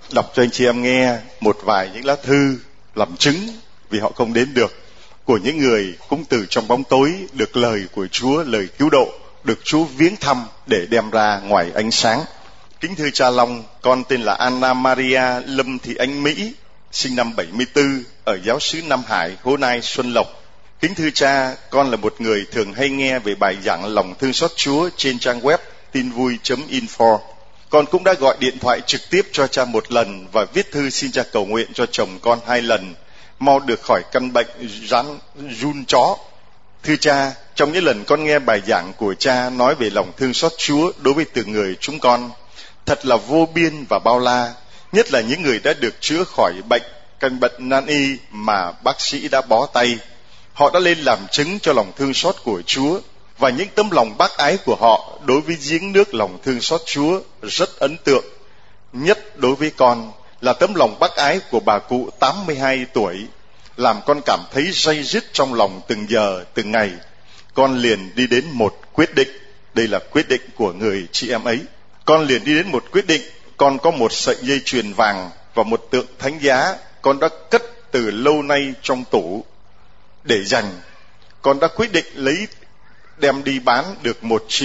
đọc cho anh chị em nghe một vài những lá thư làm chứng vì họ không đến được, của những người cũng từ trong bóng tối được lời của Chúa, lời cứu độ, được Chúa viếng thăm để đem ra ngoài ánh sáng. Kính thưa cha Long, con tên là Anna Maria Lâm Thị Ánh Mỹ, sinh năm 74, ở giáo xứ Nam Hải, Hố Nai, Xuân Lộc. Kính thưa cha, con là một người thường hay nghe về bài giảng lòng thương xót Chúa trên trang web tinvui.info. Con cũng đã gọi điện thoại trực tiếp cho cha một lần và viết thư xin cha cầu nguyện cho chồng con 2 lần, mau được khỏi căn bệnh run chó. Thưa cha, trong những lần con nghe bài giảng của cha nói về lòng thương xót Chúa đối với từng người chúng con, thật là vô biên và bao la, nhất là những người đã được chữa khỏi bệnh, căn bệnh nan y mà bác sĩ đã bó tay. Họ đã lên làm chứng cho lòng thương xót của Chúa, và những tấm lòng bác ái của họ đối với giếng nước lòng thương xót Chúa rất ấn tượng. Nhất đối với con là tấm lòng bác ái của bà cụ 82 tuổi, làm con cảm thấy day dứt trong lòng từng giờ, từng ngày. Con liền đi đến một quyết định, đây là quyết định của người chị em ấy. Con liền đi đến một quyết định, con có một sợi dây chuyền vàng và một tượng thánh giá, con đã cất từ lâu nay trong tủ để dành. Con đã quyết định đem đi bán được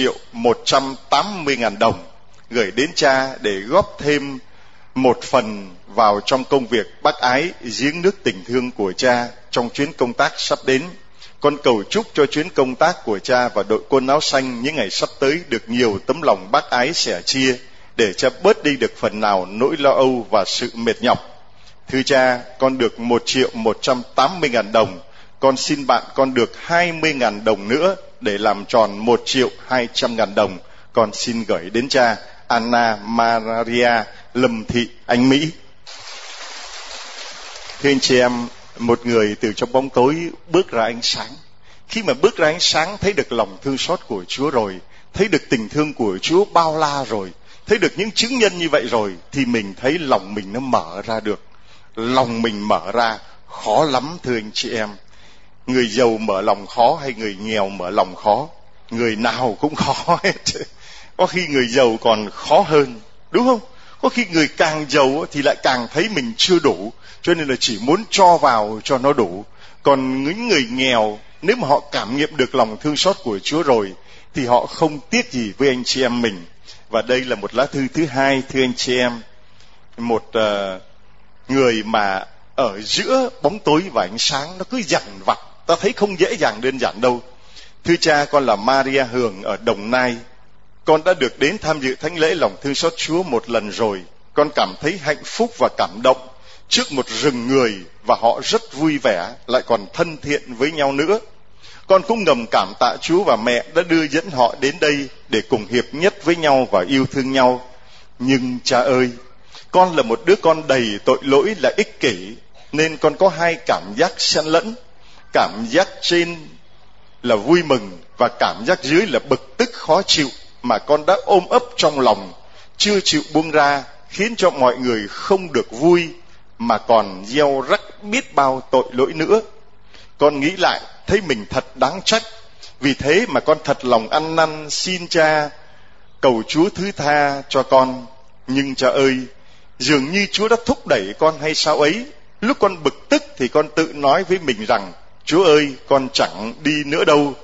1.180.000 đồng, gửi đến cha để góp thêm một phần vào trong công việc bác ái giếng nước tình thương của cha trong chuyến công tác sắp đến. Con cầu chúc cho chuyến công tác của cha và đội quân áo xanh những ngày sắp tới được nhiều tấm lòng bác ái sẻ chia, để cha bớt đi được phần nào nỗi lo âu và sự mệt nhọc. Thưa cha, con được 1.180.000 đồng. Con xin bạn con được 20.000 đồng nữa để làm tròn 1.200.000 đồng. Con xin gửi đến cha. Anna Maria Lâm Thị Ánh Mỹ. Thưa anh chị em, một người từ trong bóng tối bước ra ánh sáng. Khi mà bước ra ánh sáng, thấy được lòng thương xót của Chúa rồi, thấy được tình thương của Chúa bao la rồi, thấy được những chứng nhân như vậy rồi, thì mình thấy lòng mình nó mở ra được. Lòng mình mở ra khó lắm thưa anh chị em. Người giàu mở lòng khó hay người nghèo mở lòng khó? Người nào cũng khó hết. Có khi người giàu còn khó hơn, đúng không? Có khi người càng giàu thì lại càng thấy mình chưa đủ, cho nên là chỉ muốn cho vào cho nó đủ. Còn những người nghèo, nếu mà họ cảm nghiệm được lòng thương xót của Chúa rồi, thì họ không tiếc gì với anh chị em mình. Và đây là một lá thư thứ hai, thưa anh chị em. Một người mà ở giữa bóng tối và ánh sáng, nó cứ dằn vặt, ta thấy không dễ dàng đơn giản đâu. Thưa cha, con là Maria Hường ở Đồng Nai. Con đã được đến tham dự thánh lễ lòng thương xót Chúa một lần rồi. Con cảm thấy hạnh phúc và cảm động trước một rừng người, và họ rất vui vẻ, lại còn thân thiện với nhau nữa. Con cũng ngầm cảm tạ Chúa và mẹ đã đưa dẫn họ đến đây để cùng hiệp nhất với nhau và yêu thương nhau. Nhưng cha ơi, con là một đứa con đầy tội lỗi, là ích kỷ, nên con có hai cảm giác xen lẫn. Cảm giác trên là vui mừng và cảm giác dưới là bực tức khó chịu, mà con đã ôm ấp trong lòng, chưa chịu buông ra, khiến cho mọi người không được vui, mà còn gieo rắc biết bao tội lỗi nữa. Con nghĩ lại thấy mình thật đáng trách, vì thế mà con thật lòng ăn năn xin cha cầu Chúa thứ tha cho con. Nhưng cha ơi, dường như Chúa đã thúc đẩy con hay sao ấy. Lúc con bực tức thì con tự nói với mình rằng: Chúa ơi, con chẳng đi nữa đâu,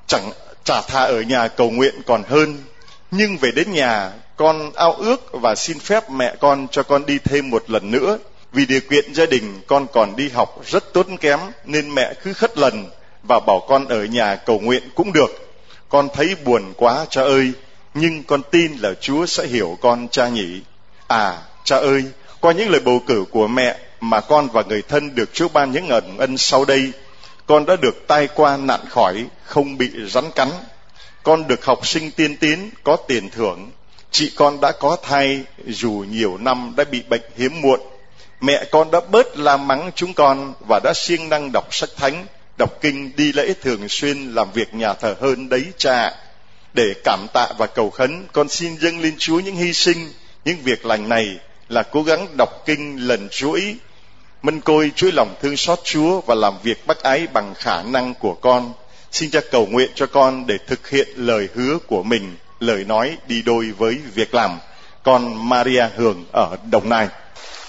chả thà ở nhà cầu nguyện còn hơn. Nhưng về đến nhà, con ao ước và xin phép mẹ con cho con đi thêm một lần nữa. Vì điều kiện gia đình con còn đi học rất tốn kém, nên mẹ cứ khất lần và bảo con ở nhà cầu nguyện cũng được. Con thấy buồn quá cha ơi, nhưng con tin là Chúa sẽ hiểu con cha nhỉ. À cha ơi, qua những lời bầu cử của mẹ mà con và người thân được Chúa ban những ẩn ân sau đây, con đã được tai qua nạn khỏi, không bị rắn cắn. Con được học sinh tiên tiến, có tiền thưởng. Chị con đã có thai dù nhiều năm đã bị bệnh hiếm muộn. Mẹ con đã bớt la mắng chúng con và đã siêng năng đọc sách thánh, đọc kinh, đi lễ thường xuyên, làm việc nhà thờ hơn đấy cha. Để cảm tạ và cầu khấn, con xin dâng lên Chúa những hy sinh, những việc lành này là cố gắng đọc kinh lần chuỗi, mân côi chuỗi lòng thương xót Chúa và làm việc bác ái bằng khả năng của con. Xin cha cầu nguyện cho con để thực hiện lời hứa của mình, lời nói đi đôi với việc làm. Con Maria Hường ở Đồng Nai.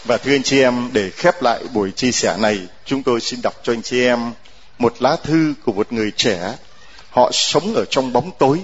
Và thưa anh chị em, để khép lại buổi chia sẻ này, chúng tôi xin đọc cho anh chị em một lá thư của một người trẻ. Họ sống ở trong bóng tối,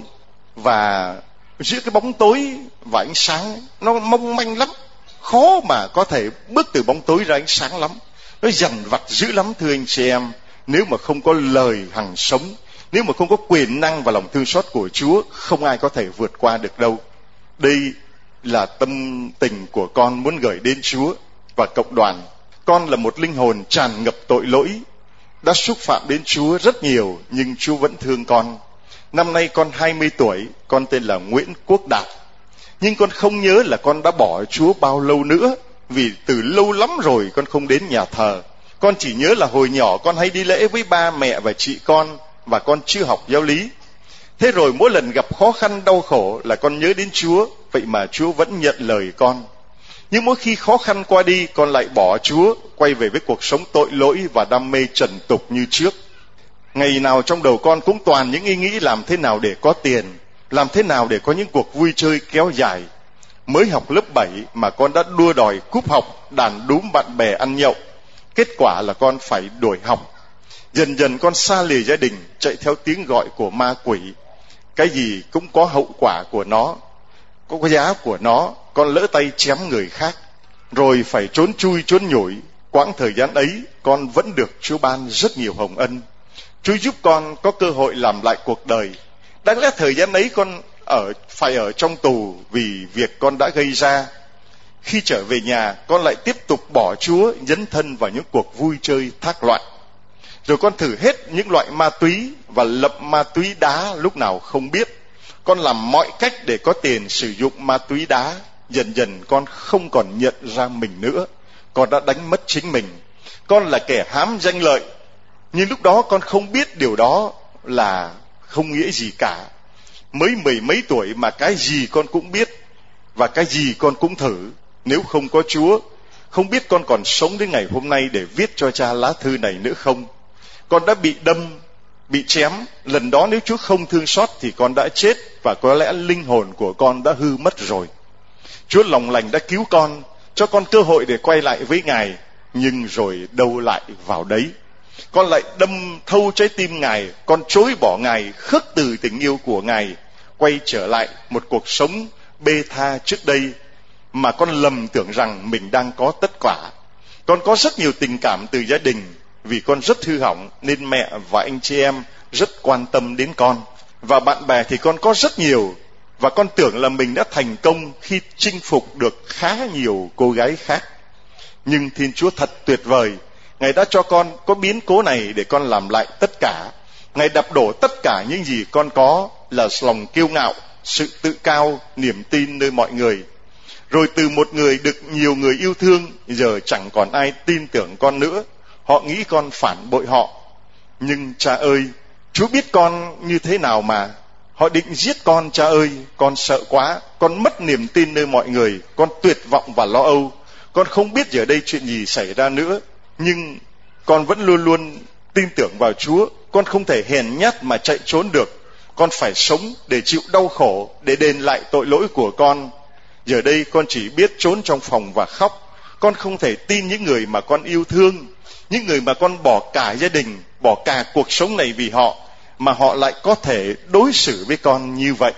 và giữa cái bóng tối và ánh sáng nó mong manh lắm, khó mà có thể bước từ bóng tối ra ánh sáng lắm. Nó dằn vặt dữ lắm thưa anh chị em. Nếu mà không có lời hằng sống, nếu mà không có quyền năng và lòng thương xót của Chúa, không ai có thể vượt qua được đâu. Đây là tâm tình của con muốn gửi đến Chúa và cộng đoàn. Con là một linh hồn tràn ngập tội lỗi, đã xúc phạm đến Chúa rất nhiều, nhưng Chúa vẫn thương con. Năm nay con 20 tuổi, con tên là Nguyễn Quốc Đạt. Nhưng con không nhớ là con đã bỏ Chúa bao lâu nữa, vì từ lâu lắm rồi con không đến nhà thờ. Con chỉ nhớ là hồi nhỏ con hay đi lễ với ba mẹ và chị con, và con chưa học giáo lý. Thế rồi mỗi lần gặp khó khăn đau khổ là con nhớ đến Chúa, vậy mà Chúa vẫn nhận lời con. Nhưng mỗi khi khó khăn qua đi, con lại bỏ Chúa, quay về với cuộc sống tội lỗi và đam mê trần tục như trước. Ngày nào trong đầu con cũng toàn những ý nghĩ làm thế nào để có tiền, làm thế nào để có những cuộc vui chơi kéo dài. Mới học lớp 7 mà con đã đua đòi cúp học, đàn đúm bạn bè ăn nhậu. Kết quả là con phải đổi học. Dần dần con xa lìa gia đình, chạy theo tiếng gọi của ma quỷ. Cái gì cũng có hậu quả của nó, có giá của nó. Con lỡ tay chém người khác, rồi phải trốn chui trốn nhủi. Quãng thời gian ấy, con vẫn được Chúa ban rất nhiều hồng ân. Chúa giúp con có cơ hội làm lại cuộc đời. Đáng lẽ thời gian ấy con phải ở trong tù vì việc con đã gây ra. Khi trở về nhà, con lại tiếp tục bỏ Chúa, dấn thân vào những cuộc vui chơi thác loạn. Rồi con thử hết những loại ma túy và lập ma túy đá lúc nào không biết. Con làm mọi cách để có tiền sử dụng ma túy đá. Dần dần con không còn nhận ra mình nữa. Con đã đánh mất chính mình. Con là kẻ hám danh lợi. Nhưng lúc đó con không biết điều đó là không nghĩa gì cả. Mới 10 mấy tuổi mà cái gì con cũng biết, và cái gì con cũng thử. Nếu không có Chúa, không biết con còn sống đến ngày hôm nay để viết cho cha lá thư này nữa không. Con đã bị đâm, bị chém. Lần đó nếu Chúa không thương xót thì con đã chết, và có lẽ linh hồn của con đã hư mất rồi. Chúa lòng lành đã cứu con, cho con cơ hội để quay lại với Ngài. Nhưng rồi đâu lại vào đấy. Con lại đâm thâu trái tim Ngài. Con chối bỏ Ngài, khước từ tình yêu của Ngài, quay trở lại một cuộc sống bê tha trước đây, mà con lầm tưởng rằng mình đang có tất cả. Con có rất nhiều tình cảm từ gia đình, vì con rất hư hỏng nên mẹ và anh chị em rất quan tâm đến con. Và bạn bè thì con có rất nhiều, và con tưởng là mình đã thành công khi chinh phục được khá nhiều cô gái khác. Nhưng Thiên Chúa thật tuyệt vời. Ngài đã cho con có biến cố này để con làm lại tất cả. Ngài đập đổ tất cả những gì con có, là lòng kiêu ngạo, sự tự cao, niềm tin nơi mọi người. Rồi từ một người được nhiều người yêu thương, giờ chẳng còn ai tin tưởng con nữa. Họ nghĩ con phản bội họ. Nhưng cha ơi, Chúa biết con như thế nào mà. Họ định giết con, cha ơi, con sợ quá. Con mất niềm tin nơi mọi người. Con tuyệt vọng và lo âu. Con không biết giờ đây chuyện gì xảy ra nữa. Nhưng con vẫn luôn luôn tin tưởng vào Chúa. Con không thể hèn nhát mà chạy trốn được. Con phải sống để chịu đau khổ, để đền lại tội lỗi của con. Giờ đây con chỉ biết trốn trong phòng và khóc. Con không thể tin những người mà con yêu thương, những người mà con bỏ cả gia đình, bỏ cả cuộc sống này vì họ, mà họ lại có thể đối xử với con như vậy.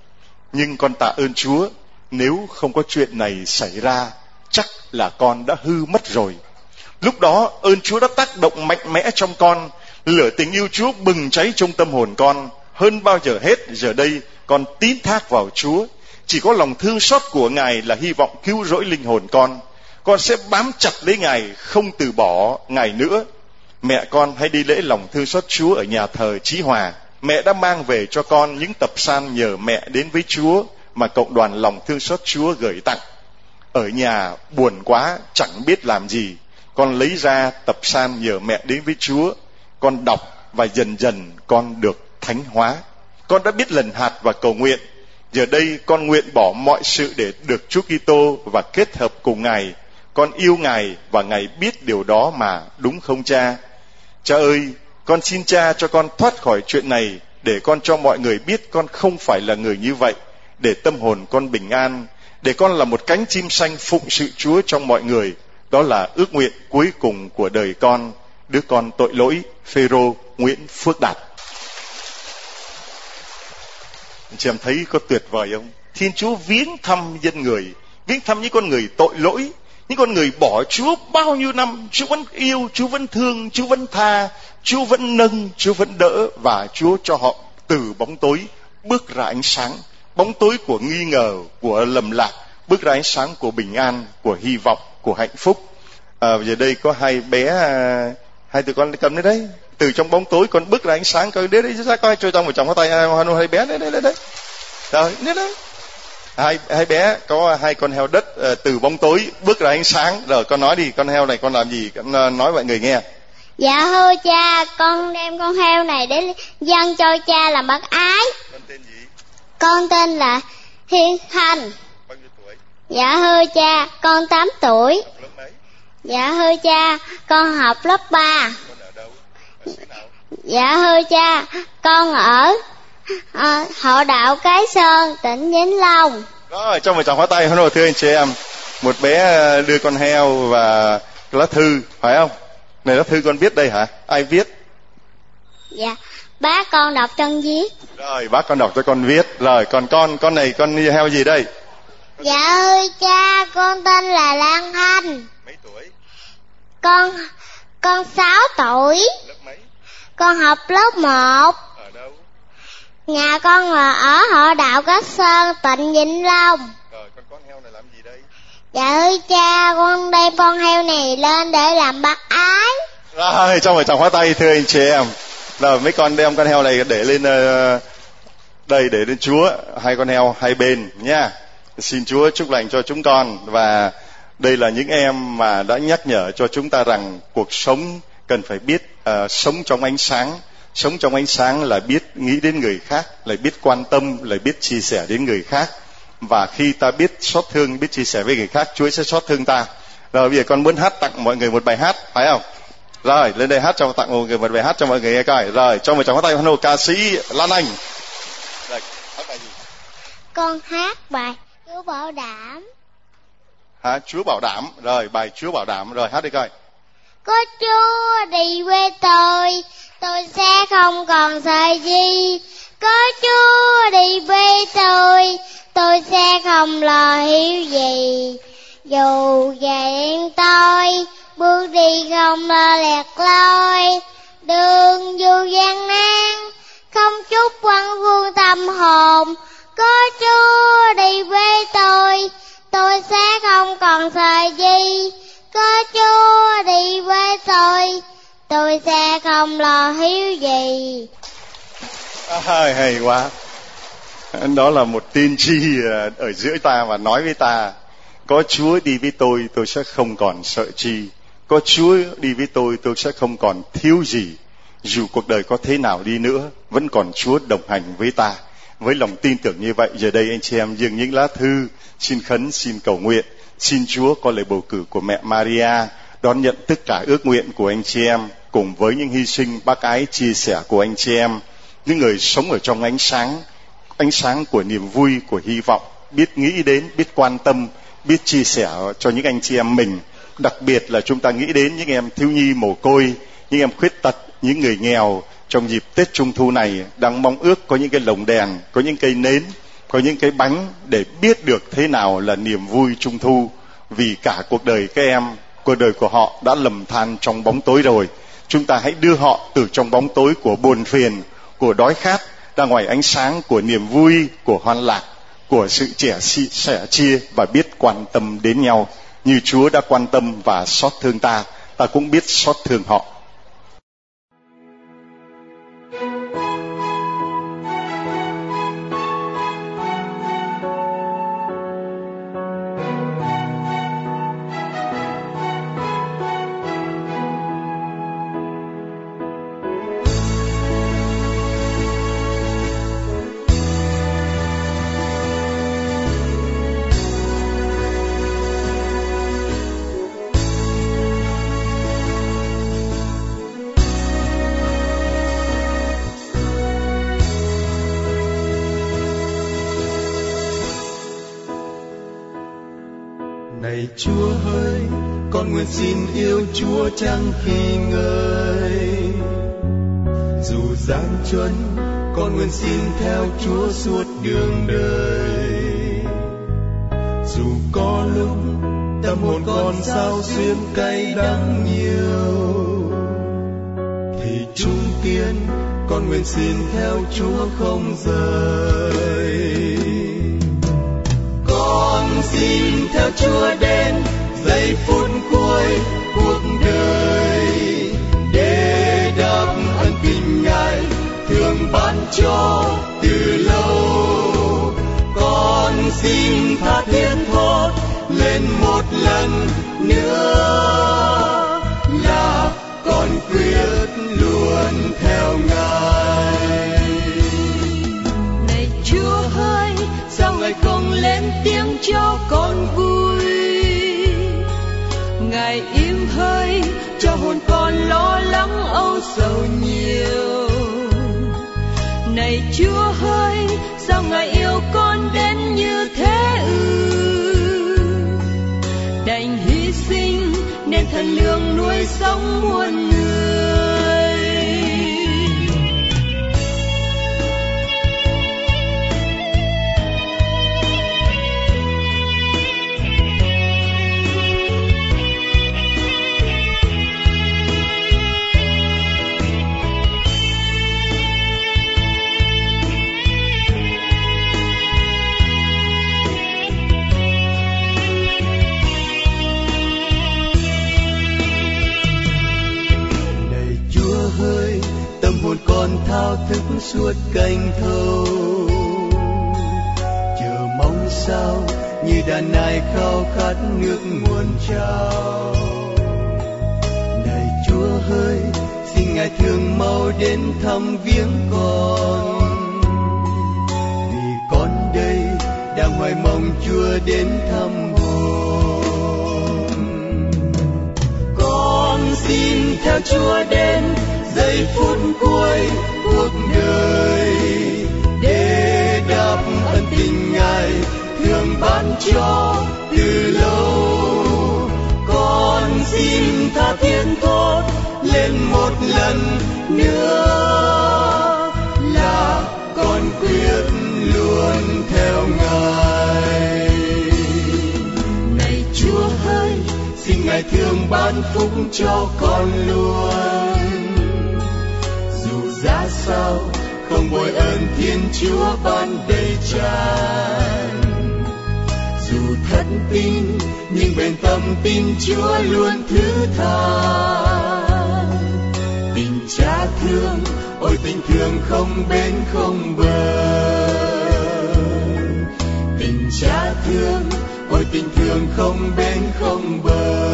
Nhưng con tạ ơn Chúa, nếu không có chuyện này xảy ra, chắc là con đã hư mất rồi. Lúc đó ơn Chúa đã tác động mạnh mẽ trong con. Lửa tình yêu Chúa bừng cháy trong tâm hồn con. Hơn bao giờ hết, giờ đây con tín thác vào Chúa. Chỉ có lòng thương xót của Ngài là hy vọng cứu rỗi linh hồn con. Con sẽ bám chặt lấy Ngài, không từ bỏ Ngài nữa. Mẹ con hay đi lễ lòng thương xót Chúa ở nhà thờ Chí Hòa. Mẹ đã mang về cho con những tập san nhờ mẹ đến với Chúa mà cộng đoàn lòng thương xót Chúa gửi tặng. Ở nhà buồn quá, chẳng biết làm gì. Con lấy ra tập san nhờ mẹ đến với Chúa. Con đọc và dần dần con được thánh hóa. Con đã biết lần hạt và cầu nguyện. Giờ đây con nguyện bỏ mọi sự để được Chúa Kitô và kết hợp cùng Ngài. Con yêu Ngài và Ngài biết điều đó mà, đúng không cha? Cha ơi, con xin cha cho con thoát khỏi chuyện này, để con cho mọi người biết con không phải là người như vậy, để tâm hồn con bình an, để con là một cánh chim xanh phụng sự Chúa trong mọi người, Đó là ước nguyện cuối cùng của đời con, đứa con tội lỗi Phêrô Nguyễn Phước Đạt. Anh chị em thấy có tuyệt vời không? Thiên Chúa viếng thăm dân người, viếng thăm những con người tội lỗi, những con người bỏ Chúa bao nhiêu năm. Chúa vẫn yêu, Chúa vẫn thương, Chúa vẫn tha, Chúa vẫn nâng, Chúa vẫn đỡ, và Chúa cho họ từ bóng tối bước ra ánh sáng. Bóng tối của nghi ngờ, của lầm lạc, bước ra ánh sáng của bình an, của hy vọng, của hạnh phúc. Giờ đây có hai bé, hai tụi con cầm đến đấy, từ trong bóng tối con bước ra ánh sáng. Coi đấy ra coi cho trong một chồng có tay hai bé đấy. Rồi đấy. Hai bé có hai con heo đất từ bóng tối bước ra ánh sáng. Rồi con nói đi, con heo này con làm gì? Con nói mọi người nghe. Dạ thưa cha, con đem con heo này để dâng cho cha làm bác ái. Con tên gì? Con tên là Hiên Thanh. Bao nhiêu tuổi? Dạ thưa cha, con 8 tuổi. Học lớp mấy? Dạ thưa cha, con học lớp 3. Con ở đâu? Ở xứ nào? Dạ thưa cha, con ở Họ Đạo Cái Sơn, tỉnh Vĩnh Long. Rồi, cho một tràng pháo tay. Hello, thưa anh chị em. Một bé đưa con heo và lá thư, phải không? Này, lá thư con viết đây hả? Ai viết? Dạ, bác con đọc trong viết. Rồi, bác con đọc cho con viết. Rồi, còn con này con heo gì đây? Dạ thưa cha, con tên là Lan Thanh. Mấy tuổi? Con 6 tuổi. Lớp mấy? Con học lớp 1. Ở đâu? Nhà con là ở Họ Đạo Cái Sơn, tỉnh Vĩnh Long. Rồi, con heo này làm gì đây? Dạ thưa cha, con đem con heo này lên để làm bác ái. Rồi, cho một tràng pháo tay thưa anh chị em. Rồi, mấy con đem con heo này để lên đây, để lên Chúa. Hai con heo hai bên nha. Xin Chúa chúc lành cho chúng con. Và đây là những em mà đã nhắc nhở cho chúng ta rằng cuộc sống cần phải biết sống trong ánh sáng. Sống trong ánh sáng là biết nghĩ đến người khác, là biết quan tâm, là biết chia sẻ đến người khác. Và khi ta biết xót thương, biết chia sẻ với người khác, Chúa sẽ xót thương ta. Rồi bây giờ con muốn hát tặng mọi người một bài hát, phải không? Rồi, lên đây hát cho tặng mọi người một bài hát cho mọi người nghe coi. Rồi, cho một tràng pháo tay hoan hô ca sĩ Lan Anh. Rồi, hát bài gì? Con hát bài Chúa Bảo Đảm. Chúa Bảo Đảm. Rồi, bài Chúa Bảo Đảm. Rồi, hát đi coi. Có Chúa đi với tôi sẽ không còn sợ gì. Có Chúa đi với tôi sẽ không lo hiểu gì. Dù vậy tôi bước đi không lo lẹt loi, đường dù gian nan không chút quăng vương tâm hồn. Có Chúa đi với tôi sẽ không còn sợ gì. Có Chúa đi với tôi sẽ không lo hiếu gì. Hay quá. Đó là một tiên tri ở giữa ta và nói với ta. Có Chúa đi với tôi sẽ không còn sợ chi. Có Chúa đi với tôi sẽ không còn thiếu gì. Dù cuộc đời có thế nào đi nữa, vẫn còn Chúa đồng hành với ta. Với lòng tin tưởng như vậy, giờ đây anh chị em dâng những lá thư, xin khấn, xin cầu nguyện. Xin Chúa có lời bầu cử của mẹ Maria đón nhận tất cả ước nguyện của anh chị em, cùng với những hy sinh bác ái chia sẻ của anh chị em, những người sống ở trong ánh sáng của niềm vui, của hy vọng, biết nghĩ đến, biết quan tâm, biết chia sẻ cho những anh chị em mình. Đặc biệt là chúng ta nghĩ đến những em thiếu nhi mồ côi, những em khuyết tật, những người nghèo trong dịp Tết Trung Thu này đang mong ước có những cái lồng đèn, có những cây nến, có những cái bánh để biết được thế nào là niềm vui Trung Thu. Vì cả cuộc đời các em, cuộc đời của họ đã lầm than trong bóng tối rồi. Chúng ta hãy đưa họ từ trong bóng tối của buồn phiền, của đói khát ra ngoài ánh sáng của niềm vui, của hoan lạc, của sự sẻ chia và biết quan tâm đến nhau. Như Chúa đã quan tâm và xót thương ta, ta cũng biết xót thương họ. Này Chúa ơi, con nguyện xin yêu Chúa chẳng khi ngơi. Dù gian truân, con nguyện xin theo Chúa suốt đường đời. Dù có lúc tâm hồn con sao xuyên cay đắng nhiều, thì trung kiên con nguyện xin theo Chúa không rời. Con xin theo Chúa đến giây phút cuối cuộc đời, để đáp ân tình Ngài thường ban cho từ lâu. Con xin tha thiết thốt lên một lần nữa là con quyết luôn theo Ngài. Này Chúa ơi, sao Ngài không lên tiếng cho con vui? Ngài im hơi cho hồn con lo lắng âu sầu nhiều. Này Chúa ơi, sao Ngài yêu con đến như thế ư? Đành hy sinh nên thần lương nuôi sống muôn người. Hồn con thao thức suốt canh thâu, chờ mong sao như đàn nài khao khát nước nguồn trào. Này Chúa ơi, xin Ngài thương mau đến thăm viếng con, vì con đây đang hoài mong Chúa đến thăm hồn. Con xin theo Chúa đến giây phút cuối cuộc đời, để đáp ân tình Ngài thường ban cho từ lâu. Con xin tha thiết thốt lên một lần nữa là con quyết luôn theo Ngài. Này Chúa ơi, xin Ngài thương ban phúc cho con luôn. Giá sao không bồi ơn Thiên Chúa ban đầy tràn, dù thất tin nhưng bền tâm tin Chúa luôn thứ tha. Tình Cha thương, ôi tình thương không bến không bờ. Tình Cha thương, ôi tình thương không bến không bờ.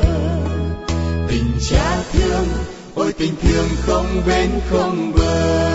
Tình Cha thương, ôi tình thương không bến không bờ.